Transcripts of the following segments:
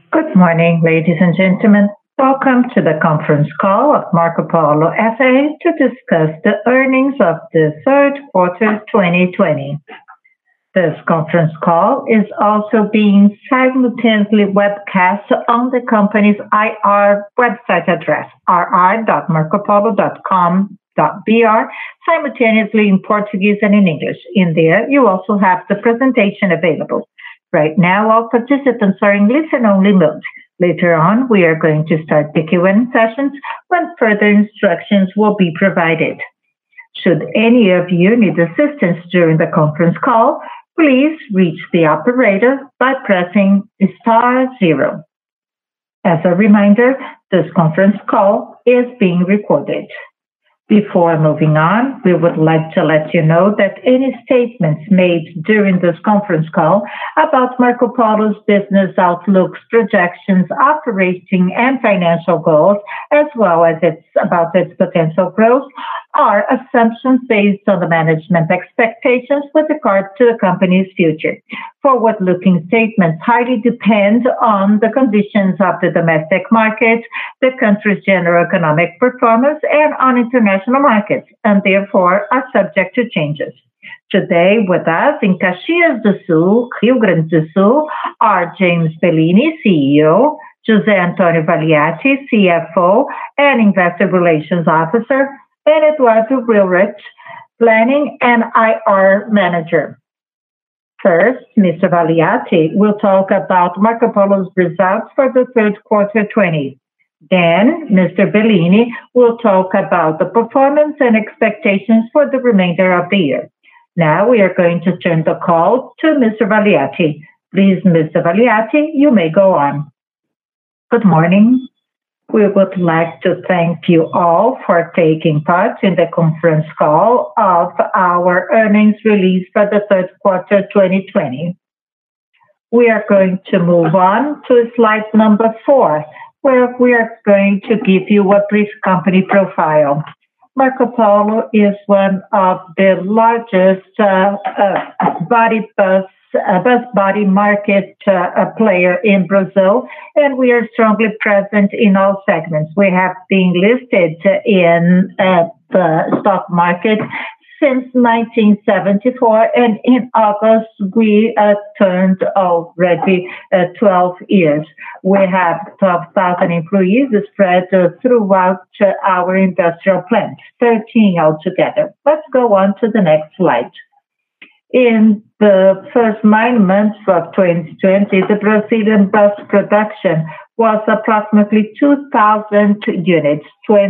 Good morning, ladies and gentlemen. Welcome to the conference call of Marcopolo S.A. to discuss the earnings of the third quarter 2020. This conference call is also being simultaneously webcast on the company's IR website address, ri.marcopolo.com.br, simultaneously in Portuguese and in English. In there, you also have the presentation available. Right now, all participants are in listen-only mode. Later on, we are going to start the Q&A sessions when further instructions will be provided. Should any of you need assistance during the conference call, please reach the operator by pressing *0. As a reminder, this conference call is being recorded. Before moving on, we would like to let you know that any statements made during this conference call about Marcopolo's business outlooks, projections, operating and financial goals, as well as about its potential growth, are assumptions based on the management expectations with regard to the company's future. Forward-looking statements highly depend on the conditions of the domestic market, the country's general economic performance, and on international markets, and therefore are subject to changes. Today with us in Caxias do Sul, Rio Grande do Sul, are James Bellini, CEO, José Antonio Valiati, CFO and Investor Relations Officer, and Eduardo Willrich, Planning and IR Manager. First, Mr. Valiati will talk about Marcopolo's results for the third quarter 2020. Then, Mr. Bellini will talk about the performance and expectations for the remainder of the year. Now we are going to turn the call to Mr. Valiati. Please, Mr. Valiati, you may go on. Good morning. We would like to thank you all for taking part in the conference call of our earnings release for the third quarter 2020. We are going to move on to slide number 4, where we are going to give you a brief company profile. Marcopolo is one of the largest bus body market player in Brazil, and we are strongly present in all segments. We have been listed in the stock market since 1974, and in August we turned already 12 years. We have 12,000 employees spread throughout our industrial plants, 13 altogether. Let's go on to the next slide. In the first 9 months of 2020, the Brazilian bus production was approximately 2,000 units,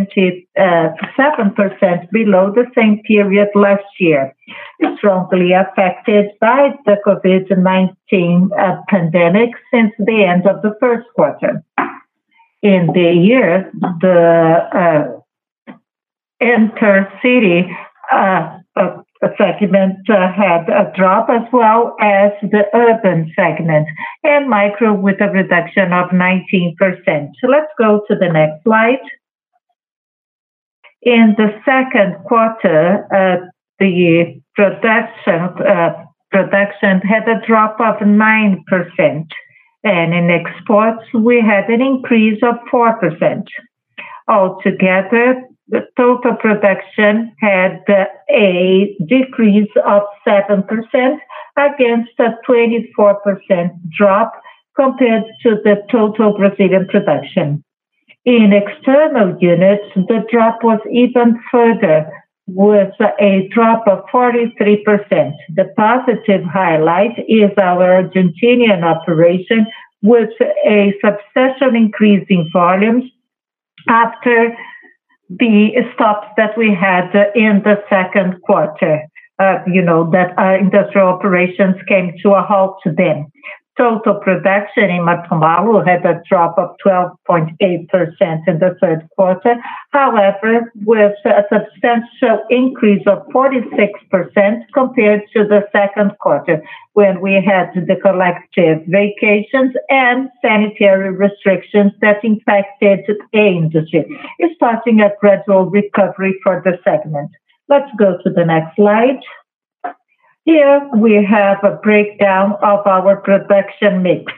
27% below the same period last year, strongly affected by the COVID-19 pandemic since the end of the first quarter. In the year, the intercity segment had a drop, as well as the urban segment, and micro with a reduction of 19%. So let's go to the next slide. In the second quarter, the production had a drop of 9%, and in exports we had an increase of 4%. Altogether, the total production had a decrease of 7% against a 24% drop compared to the total Brazilian production. In external units, the drop was even further, with a drop of 43%. The positive highlight is our Argentinian operation, with a substantial increase in volumes after the stops that we had in the second quarter. That our industrial operations came to a halt then. Total production in Marcopolo had a drop of 12.8% in the third quarter. However, with a substantial increase of 46% compared to the second quarter, when we had the collective vacations and sanitary restrictions that impacted the industry, starting a gradual recovery for the segment. Let's go to the next slide. Here we have a breakdown of our production mix.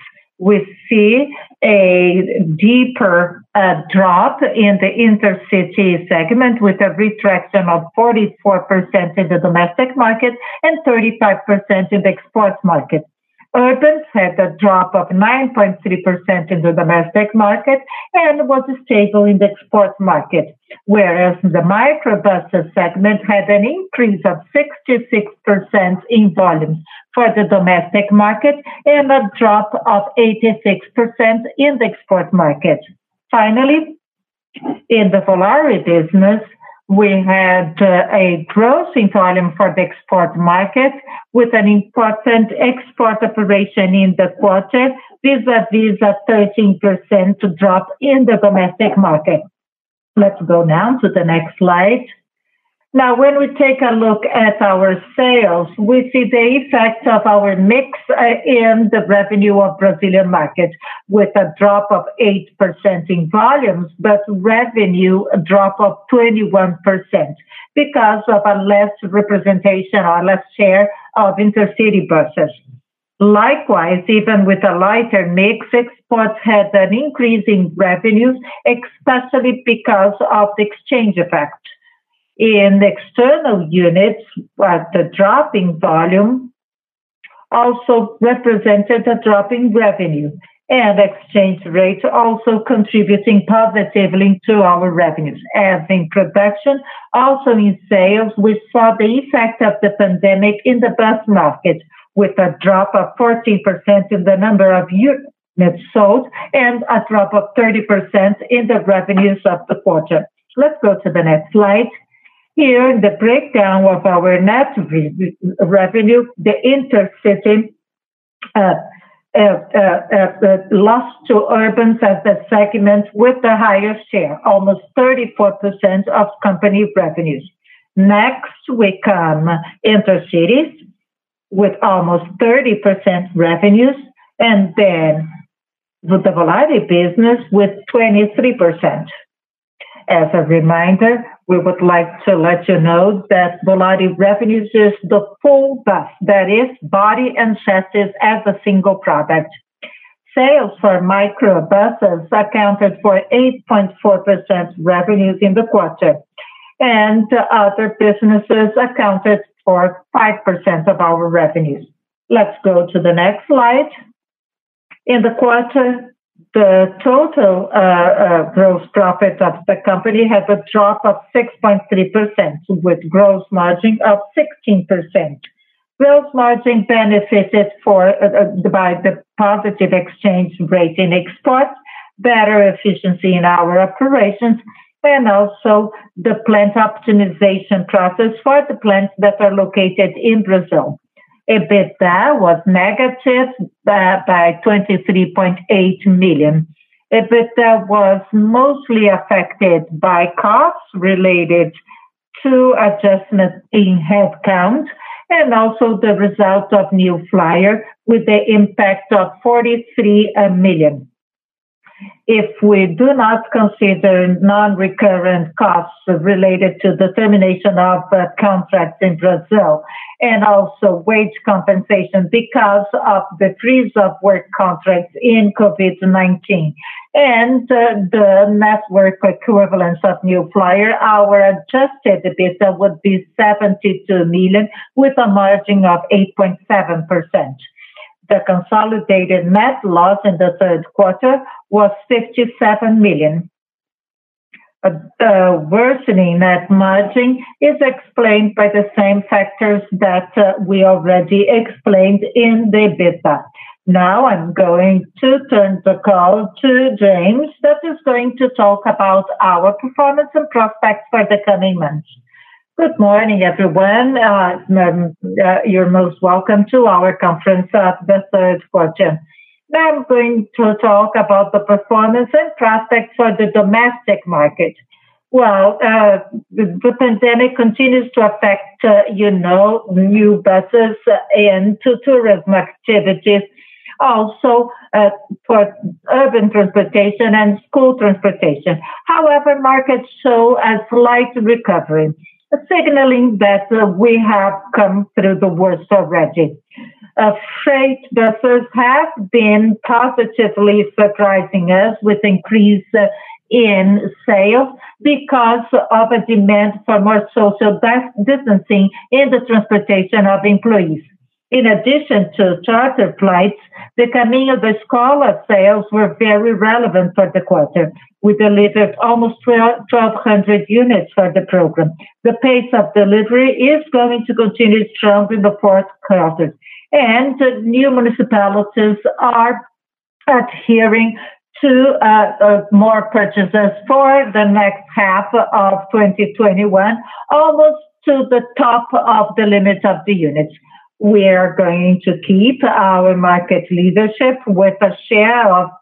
we see a deeper drop in the intercity segment with a retraction of 44% in the domestic market and 35% in the export market. Urban had a drop of 9.3% in the domestic market and was stable in the export market, whereas the microbuses segment had an increase of 66% in volumes for the domestic market and a drop of 86% in the export market. Finally, in the Volare business, we had a growth in volume for the export market with an important export operation in the quarter vis-a-vis a 13% drop in the domestic market. Let's go now to the next slide. Now, when we take a look at our sales, we see the effect of our mix in the revenue of Brazilian market with a drop of 8% in volumes, but revenue a drop of 21% because of a less representation or less share of intercity buses. Likewise, even with a lighter mix, exports had an increase in revenues, especially because of the exchange effect. In external units, the drop in volume also represented a drop in revenue, and exchange rate also contributing positively to our revenues. As in production, also in sales, we saw the effect of the pandemic in the bus market with a drop of 14% in the number of units sold and a drop of 30% in the revenues of the quarter. Let's go to the next slide. Here, the breakdown of our net revenue, the intercity lost to urbans as the segment with the highest share, almost 34% of company revenues. Next, we come intercities with almost 30% revenues, and then with the Volare business with 23%. As a reminder, we would like to let you know that Volare revenues is the full bus, that is, body and chassis as a single product. Sales for microbuses accounted for 8.4% revenues in the quarter, and other businesses accounted for 5% of our revenues. Let's go to the next slide. In the quarter, the total gross profit of the company had a drop of 6.3% with gross margin of 16%. Gross margin benefited by the positive exchange rate in exports, better efficiency in our operations, and also the plant optimization process for the plants that are located in Brazil. EBITDA was negative by 23.8 million. EBITDA was mostly affected by costs related to adjustment in headcount and also the result of New Flyer with the impact of 43 million. If we do not consider non-recurrent costs related to the termination of contracts in Brazil and also wage compensation because of the freeze of work contracts in COVID-19 and the network equivalence of New Flyer, our adjusted EBITDA would be 72 million with a margin of 8.7%. The consolidated net loss in the third quarter was 57 million. Worsening net margin is explained by the same factors that we already explained in the EBITDA. Now I'm going to turn the call to James that is going to talk about our performance and prospects for the coming months. Good morning, everyone. You're most welcome to our conference of the third quarter. Now I'm going to talk about the performance and prospects for the domestic market. Well, the pandemic continues to affect, new buses and to tourism activities, also for urban transportation and school transportation. However, markets show a slight recovery, signaling that we have come through the worst already. Freight buses have been positively surprising us with increase in sales because of a demand for more social distancing in the transportation of employees. In addition to charter flights, the Caminho da Escola sales were very relevant for the quarter. We delivered almost 1,200 units for the program. The pace of delivery is going to continue strong in the fourth quarter. And new municipalities are adhering to more purchases for the next half of 2021, almost to the top of the limit of the units. We are going to keep our market leadership with a share of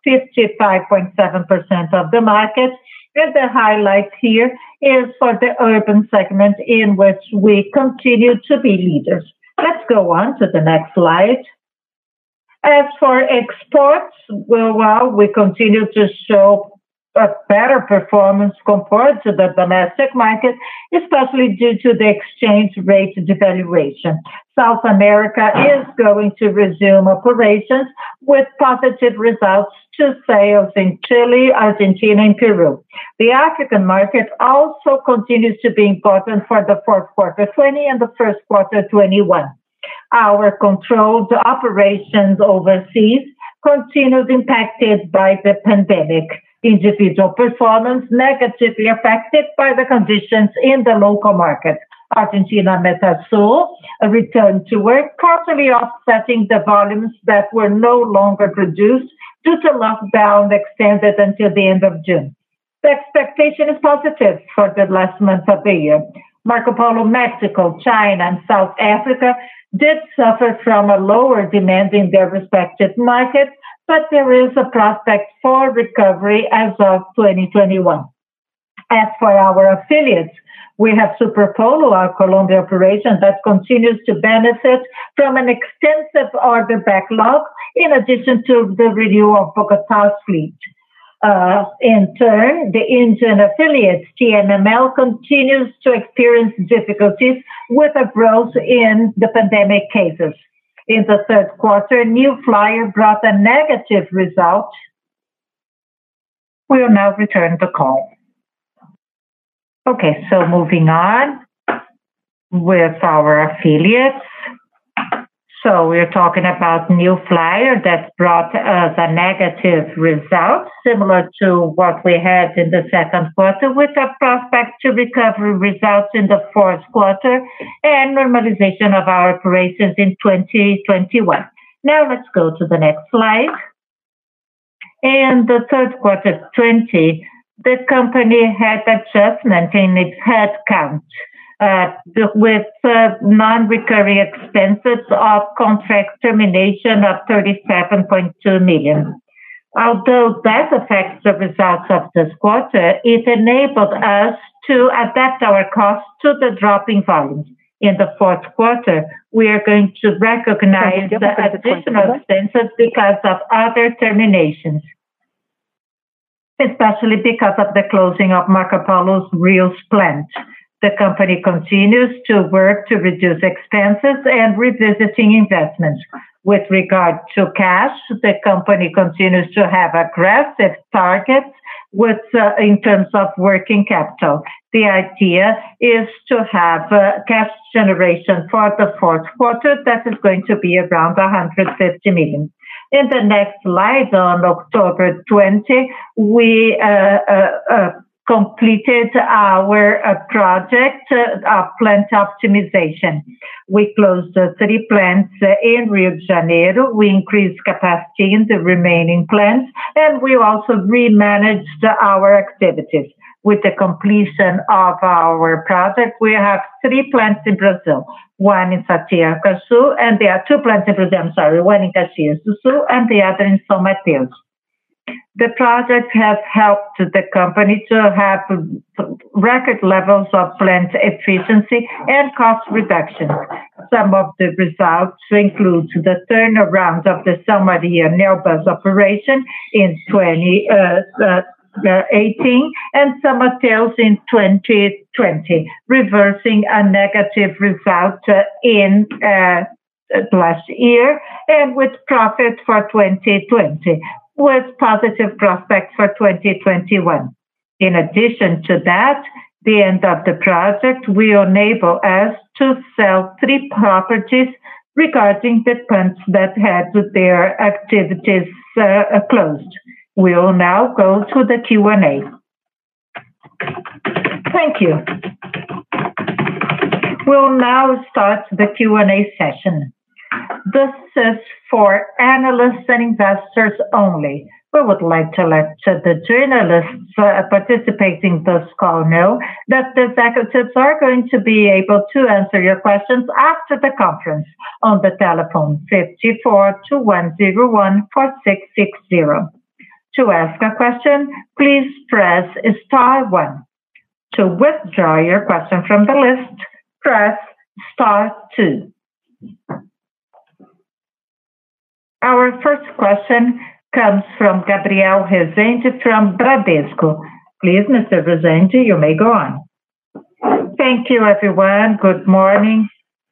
55.7% of the market. And the highlight here is for the urban segment in which we continue to be leaders. Let's go on to the next slide. As for exports, well, we continue to show a better performance compared to the domestic market, especially due to the exchange rate devaluation. South America is going to resume operations with positive results to sales in Chile, Argentina, and Peru. The African market also continues to be important for the fourth quarter 20 and the first quarter 21. Our controlled operations overseas continued impacted by the pandemic. Individual performance negatively affected by the conditions in the local market. Argentina Metasul returned to work, partially offsetting the volumes that were no longer produced due to lockdown extended until the end of June. The expectation is positive for the last month of the year. Marco Polo Mexico, China, and South Africa did suffer from a lower demand in their respective markets, but there is a prospect for recovery as of 2021. As for our affiliates, we have Superpolo, our Colombia operation, that continues to benefit from an extensive order backlog, in addition to the renewal of Bogotá's fleet. In turn, the Indian affiliate, TMML, continues to experience difficulties with a growth in the pandemic cases. In the third quarter, New Flyer brought a negative result. We will now return the call. Okay, so moving on with our affiliates. So we're talking about New Flyer that brought us a negative result, similar to what we had in the second quarter, with a prospect to recover results in the fourth quarter and normalization of our operations in 2021. Now let's go to the next slide. In the third quarter 20, the company had adjustment in its headcount. With non-recurring expenses of contract termination of 37.2 million. Although that affects the results of this quarter, it enabled us to adapt our costs to the dropping volumes. In the fourth quarter, we are going to recognize the additional expenses because of other terminations, especially because of the closing of Marco Polo's Rios plant. The company continues to work to reduce expenses and revisiting investments. With regard to cash, the company continues to have aggressive targets in terms of working capital. The idea is to have cash generation for the fourth quarter that is going to be around 150 million. In the next slide, on October 20, we completed our project of plant optimization. We closed 3 plants in Rio de Janeiro. We increased capacity in the remaining plants, and we also remanaged our activities. With the completion of our project, we have 3 plants in Brazil, one in Satiacaçu, and there are 2 plants in Brazil, I'm sorry, one in Caxias do Sul and the other in São Mateus. The project has helped the company to have record levels of plant efficiency and cost reduction. Some of the results include the turnaround of the São Maria Neobus operation in 2018 and São Mateus in 2020, reversing a negative result in last year, and with profit for 2020, with positive prospects for 2021. In addition to that, the end of the project will enable us to sell 3 properties regarding the plants that had their activities closed. We will now go to the Q&A. Thank you. We'll now start the Q&A session. This is for analysts and investors only. We would like to let the journalists participating in this call know that the executives are going to be able to answer your questions after the conference on the telephone 54-2101-4660. To ask a question, please press *1. To withdraw your question from the list, press *2. Our first question comes from Gabriel Rezende from Bradesco. Please, Mr. Rezende, you may go on. Thank you, everyone. Good morning.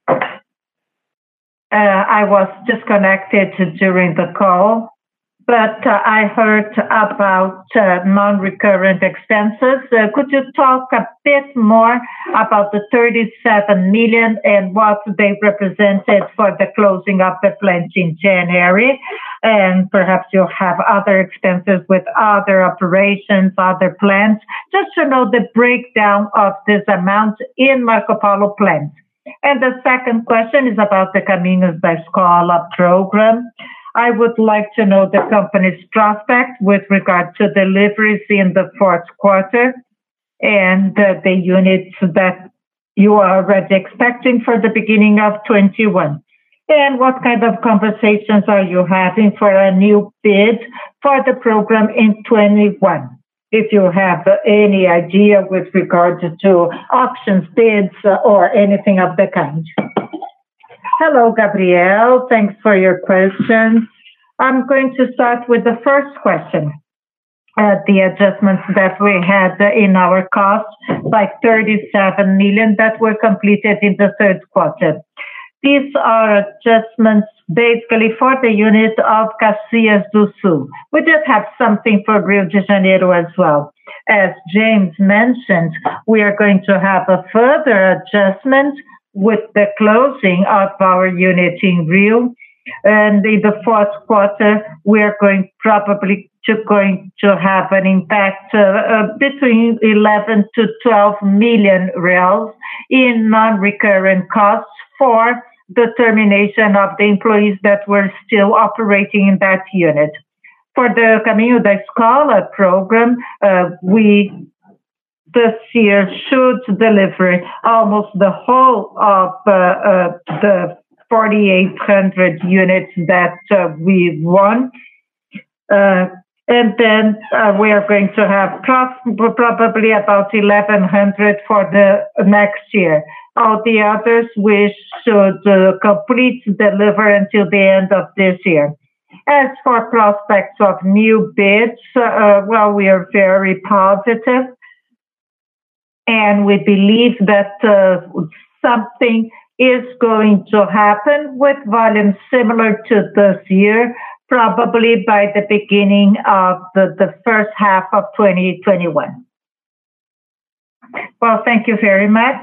I was disconnected during the call, but I heard about non-recurrent expenses. Could you talk a bit more about the 37 million and what they represented for the closing of the plant in January? And perhaps you'll have other expenses with other operations, other plants, just to know the breakdown of this amount in Marcopolo plant. And the second question is about the Caminhos da Escola program. I would like to know the company's prospect with regard to deliveries in the fourth quarter and the units that you are already expecting for the beginning of 21. And what kind of conversations are you having for a new bid for the program in 21? If you have any idea with regard to auctions, bids, or anything of the kind. Hello, Gabriel. Thanks for your question. I'm going to start with the first question. The adjustments that we had in our costs by 37 million that were completed in the third quarter. These are adjustments basically for the unit of Caxias do Sul. We did have something for Rio de Janeiro as well. As James mentioned, we are going to have a further adjustment with the closing of our unit in Rio. And in the fourth quarter, we are going to have an impact between 11 to 12 million reais in non-recurrent costs for the termination of the employees that were still operating in that unit. For the Caminho da Escola program, we this year should deliver almost the whole of the 4,800 units that we won. And then we are going to have probably about 1,100 for the next year. All the others we should complete deliver until the end of this year. As for prospects of new bids, well, we are very positive. And we believe that something is going to happen with volumes similar to this year, probably by the beginning of the first half of 2021. Well, thank you very much.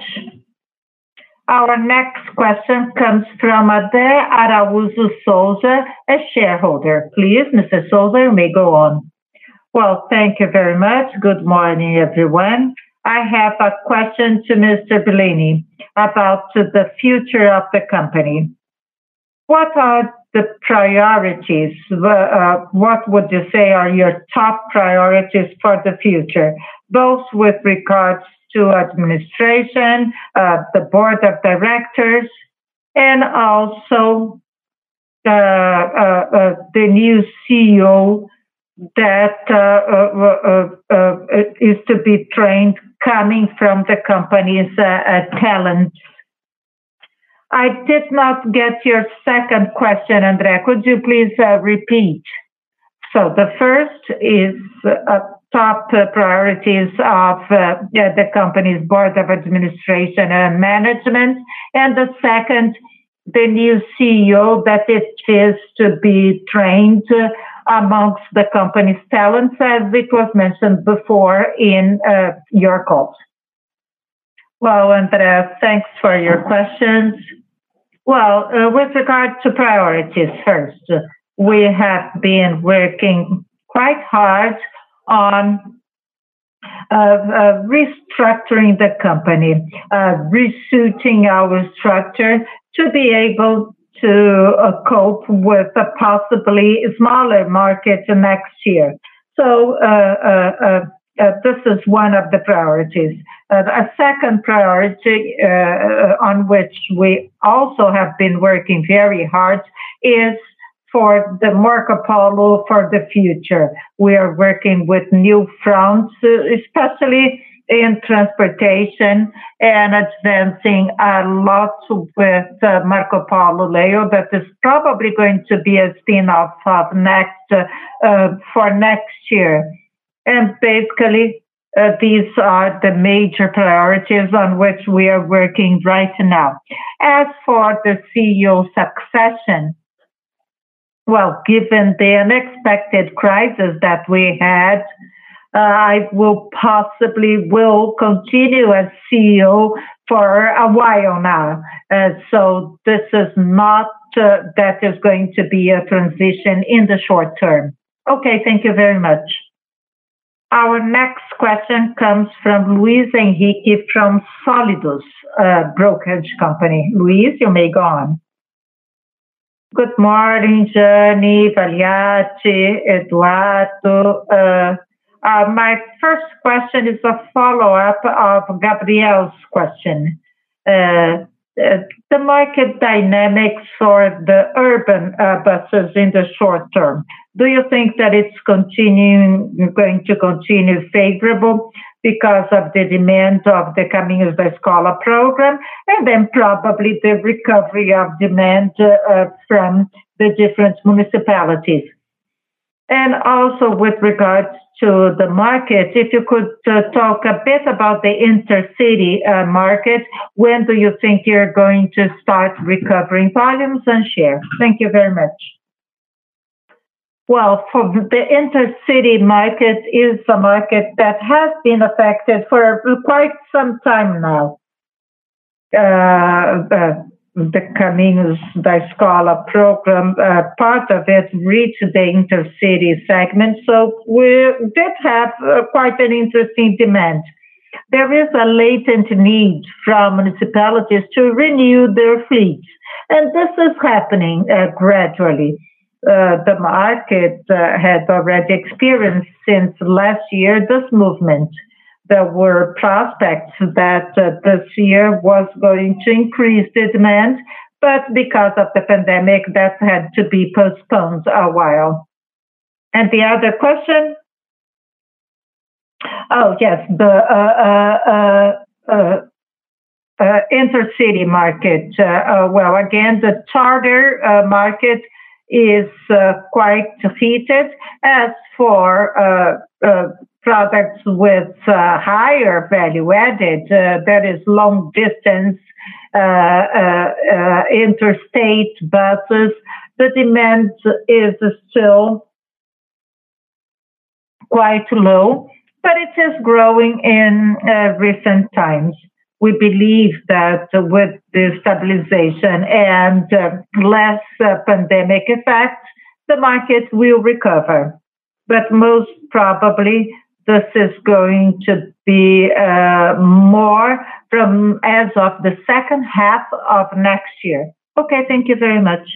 Our next question comes from Ade Araújo Souza, a shareholder. Please, Mr. Souza, you may go on. Well, thank you very much. Good morning, everyone. I have a question to Mr. Bellini about the future of the company. What are the priorities? What would you say are your top priorities for the future, both with regards to administration, the board of directors, and also the new CEO that is to be trained coming from the company's talent? I did not get your second question, André. Could you please repeat? So the first is top priorities of the company's board of administration and management. And the second the new CEO that it is to be trained amongst the company's talents, as it was mentioned before in your calls? Well, Andrea, thanks for your questions. Well, with regard to priorities first, we have been working quite hard on restructuring the company, resuiting our structure to be able to cope with a possibly smaller market next year. So this is one of the priorities. A second priority on which we also have been working very hard is for the Marco Polo for the future. We are working with new fronts, especially in transportation, and advancing a lot with Marco Polo Leo. That is probably going to be a spin-off of for next year. And basically, these are the major priorities on which we are working right now. As for the CEO succession, well, given the unexpected crisis that we had, I will continue as CEO for a while now. So this is not that is going to be a transition in the short term. Okay, thank you very much. Our next question comes from Luis Henrique from Solidus Brokerage Company. Luis, you may go on. Good morning, Jeane, Valiati, Eduardo. My first question is a follow-up of Gabriel's question. The market dynamics for the urban buses in the short term. Do you think that it's going to continue favorable because of the demand of the Caminhos da Escola program, and then probably the recovery of demand from the different municipalities? And also with regards to the market, if you could talk a bit about the intercity market, when do you think you're going to start recovering volumes and share? Thank you very much. Well, for the intercity market is a market that has been affected for quite some time now. The Caminhos da Escola program, part of it reached the intercity segment, so we did have quite an interesting demand. There is a latent need from municipalities to renew their fleets, and this is happening gradually. The market had already experienced since last year this movement. There were prospects that this year was going to increase the demand, but because of the pandemic, that had to be postponed a while. And the other question? Oh, yes, the intercity market. Well, again, the charter market is quite heated. As for products with higher value added, that is long distance interstate buses, the demand is still quite low, but it is growing in recent times. We believe that with the stabilization and less pandemic effects, the market will recover. But most probably, this is going to be more from as of the second half of next year. Okay, thank you very much.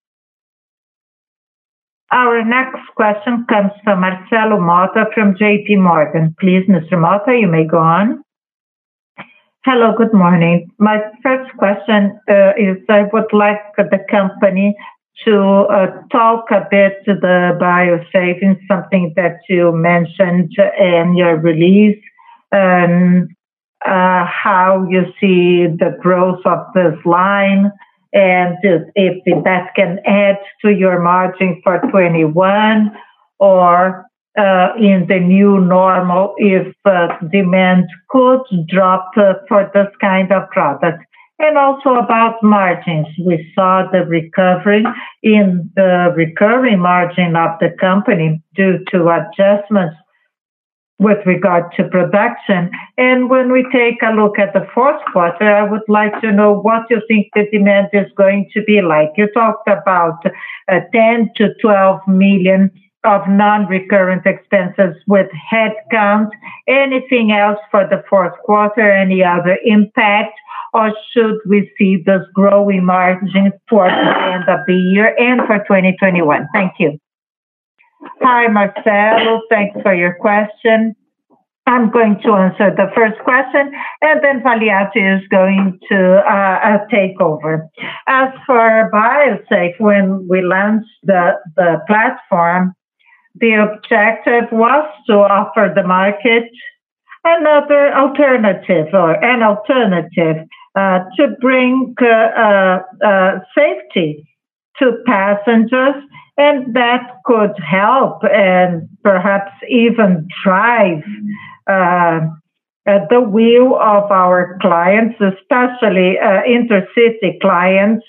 Our next question comes from Marcelo Motta from JP Morgan. Please, Mr. Motta, you may go on. Hello, good morning. My first question is I would like the company to talk a bit the biosavings, something that you mentioned in your release, and how you see the growth of this line, and if that can add to your margin for 21, or in the new normal, if demand could drop for this kind of product. And also about margins, we saw the recovery in the recurring margin of the company due to adjustments with regard to production. And when we take a look at the fourth quarter, I would like to know what you think the demand is going to be like. You talked about 10 to 12 million of non-recurrent expenses with headcount. Anything else for the fourth quarter? Any other impact? Or should we see this growing margin towards the end of the year and for 2021? Thank you. Hi, Marcelo. Thanks for your question. I'm going to answer the first question, and then Valiati is going to take over. As for Biosafe, when we launched the platform, the objective was to offer the market another alternative or an alternative to bring safety to passengers, and that could help and perhaps even drive the wheel of our clients, especially intercity clients,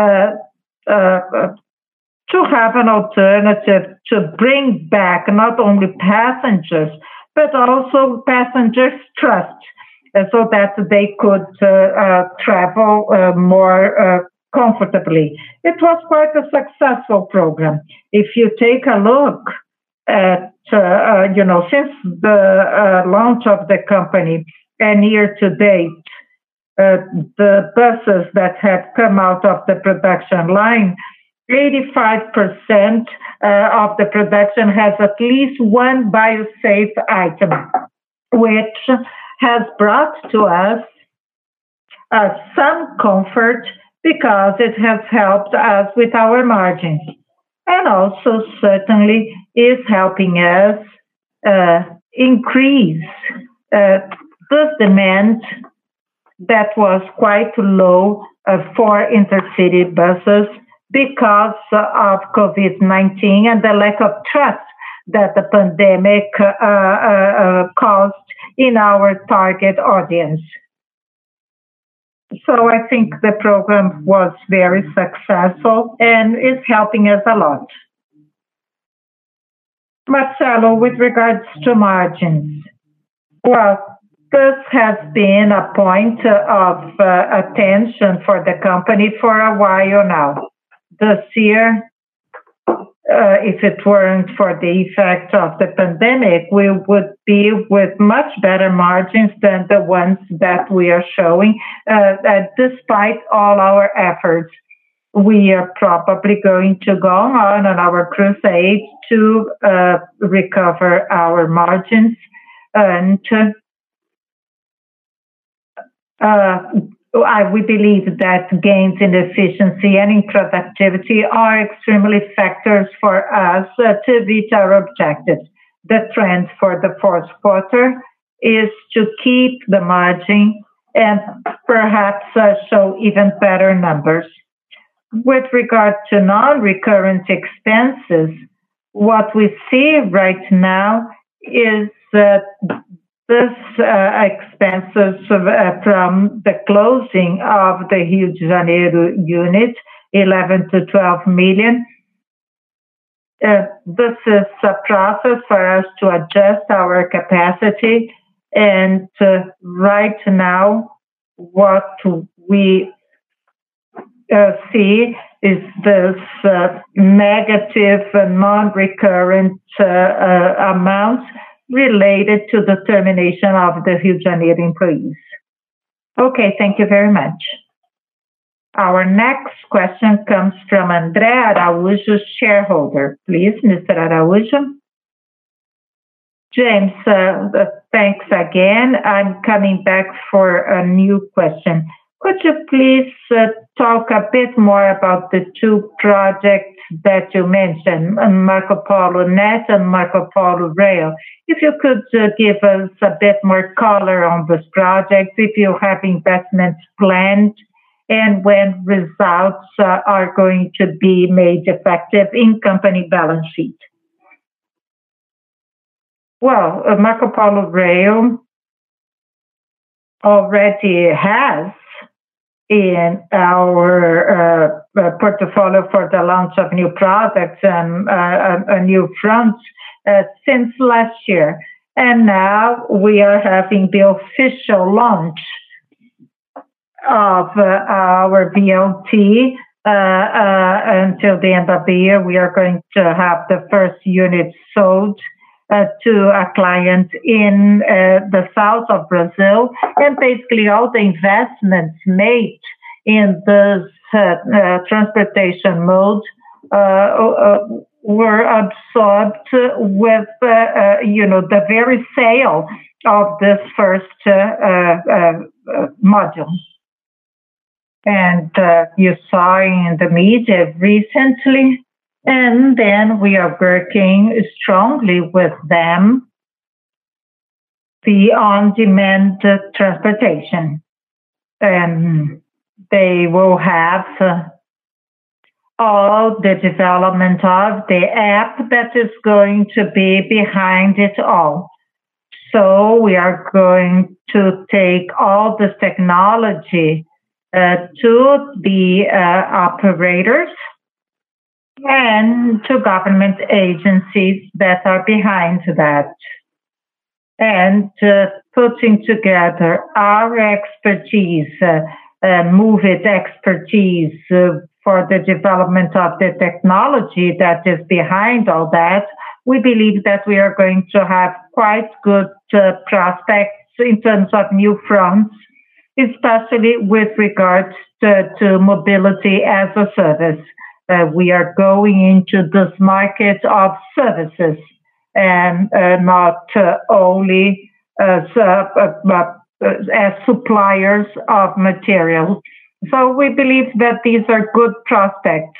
to have an alternative to bring back not only passengers, but also passengers' trust, so that they could travel more comfortably. It was quite a successful program. If you take a look at, since the launch of the company and year to date, the buses that have come out of the production line, 85% of the production has at least one Biosafe item, which has brought to us some comfort because it has helped us with our margins, and also certainly is helping us increase this demand that was quite low for intercity buses because of COVID-19 and the lack of trust that the pandemic caused in our target audience. So I think the program was very successful and is helping us a lot. Marcelo, with regards to margins, well, this has been a point of attention for the company for a while now. This year, if it weren't for the effect of the pandemic, we would be with much better margins than the ones that we are showing. Despite all our efforts, we are probably going to go on our crusade to recover our margins. And we believe that gains in efficiency and in productivity are extremely factors for us to reach our objectives. The trend for the fourth quarter is to keep the margin and perhaps show even better numbers. With regard to non-recurrent expenses, what we see right now is that this expenses from the closing of the Rio de Janeiro unit, 11 to 12 million. This is a process for us to adjust our capacity, and right now what we see is this negative non-recurrent amount related to the termination of the Rio de Janeiro employees. Okay, thank you very much. Our next question comes from André Araújo, shareholder. Please, Mr. Araújo. James, thanks again. I'm coming back for a new question. Could you please talk a bit more about the two projects that you mentioned, Marco Polo Net and Marco Polo Rail? If you could give us a bit more color on this project, if you have investments planned, and when results are going to be made effective in company balance sheet. Well, Marco Polo Rail already has in our portfolio for the launch of new products and a new front since last year. And now we are having the official launch of our VLT. Until the end of the year, we are going to have the first unit sold to a client in the south of Brazil. And basically all the investments made in this transportation mode were absorbed with the very sale of this first module. And you saw in the media recently, and then we are working strongly with them, the on-demand transportation. And they will have all the development of the app that is going to be behind it all. So we are going to take all this technology to the operators and to government agencies that are behind that. And putting together our expertise, Moovit expertise for the development of the technology that is behind all that, we believe that we are going to have quite good prospects in terms of new fronts, especially with regards to mobility as a service. We are going into this market of services and not only as suppliers of material. So we believe that these are good prospects.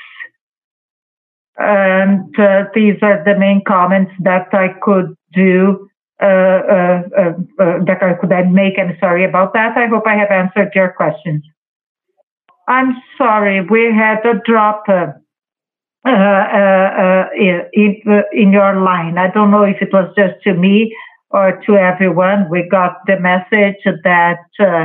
And these are the main comments that I could do, that I could make. I'm sorry about that. I hope I have answered your questions. I'm sorry, we had a drop in your line. I don't know if it was just to me or to everyone. We got the message that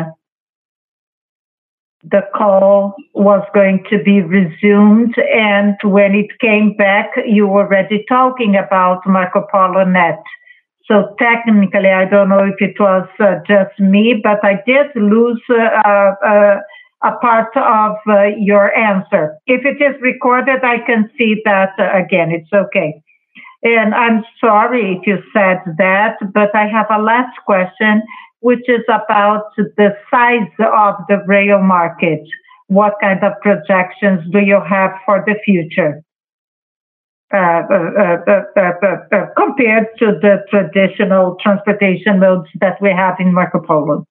the call was going to be resumed, and when it came back, you were already talking about Marco Polo Net. So technically, I don't know if it was just me, but I did lose a part of your answer. If it is recorded, I can see that again. It's okay. And I'm sorry if you said that, but I have a last question, which is about the size of the rail market. What kind of projections do you have for the future compared to the traditional transportation modes that we have in Marco Polo?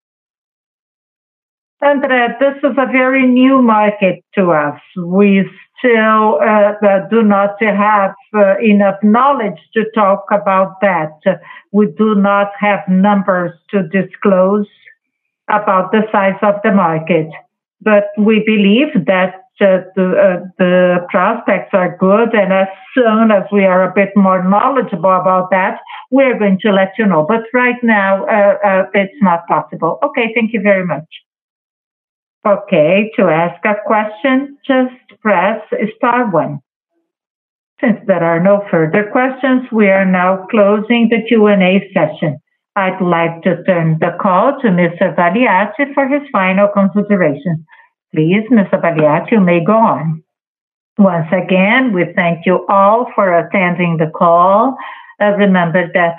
André, this is a very new market to us. We still do not have enough knowledge to talk about that. We do not have numbers to disclose about the size of the market. But we believe that the prospects are good, and as soon as we are a bit more knowledgeable about that, we're going to let you know. But right now, it's not possible. Okay, thank you very much. Okay, to ask a question, just press *1. Since there are no further questions, we are now closing the Q&A session. I'd like to turn the call to Mr. Valiati for his final considerations. Please, Mr. Valiati, you may go on. Once again, we thank you all for attending the call. Remember that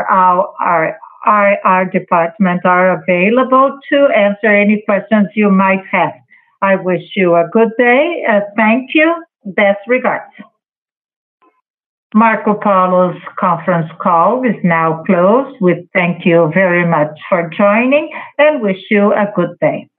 our department are available to answer any questions you might have. I wish you a good day. Thank you. Best regards. Marco Polo's conference call is now closed. We thank you very much for joining and wish you a good day.